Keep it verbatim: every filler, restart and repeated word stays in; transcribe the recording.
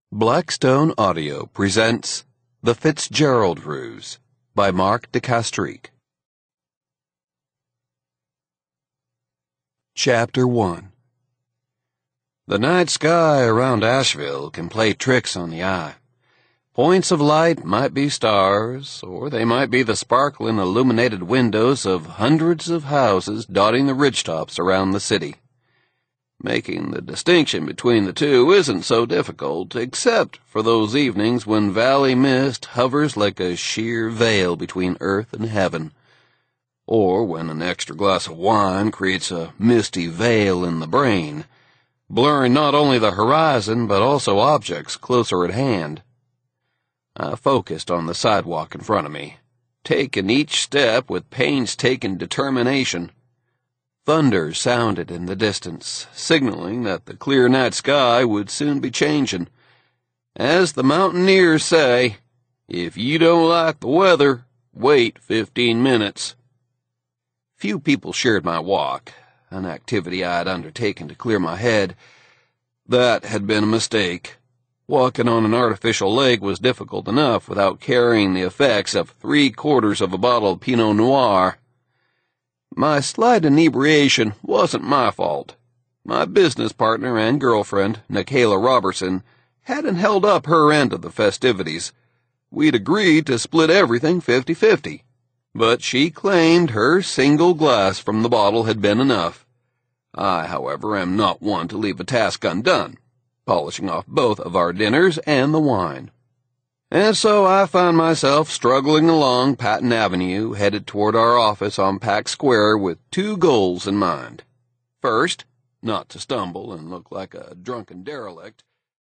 Blackstone Audio presents The Fitzgerald Ruse by Mark DeCastries. Chapter one. The night sky around Asheville can play tricks on the eye. Points of light might be stars, or they might be the sparkling illuminated windows of hundreds of houses dotting the ridgetops around the city. Making the distinction between the two isn't so difficult, except for those evenings when valley mist hovers like a sheer veil between earth and heaven, or when an extra glass of wine creates a misty veil in the brain, blurring not only the horizon but also objects closer at hand. I focused on the sidewalk in front of me, taking each step with painstaking determination. Thunder sounded in the distance, signaling that the clear night sky would soon be changing. As the mountaineers say, if you don't like the weather, wait fifteen minutes. Few people shared my walk, an activity I had undertaken to clear my head. That had been a mistake. Walking on an artificial lake was difficult enough without carrying the effects of three-quarters of a bottle of Pinot Noir. My slight inebriation wasn't my fault. My business partner and girlfriend, Nikayla Robertson, hadn't held up her end of the festivities. We'd agreed to split everything fifty-fifty, but she claimed her single glass from the bottle had been enough. I, however, am not one to leave a task undone, polishing off both of our dinners and the wine. And so I found myself struggling along Patton Avenue, headed toward our office on Pack Square with two goals in mind. First, not to stumble and look like a drunken derelict,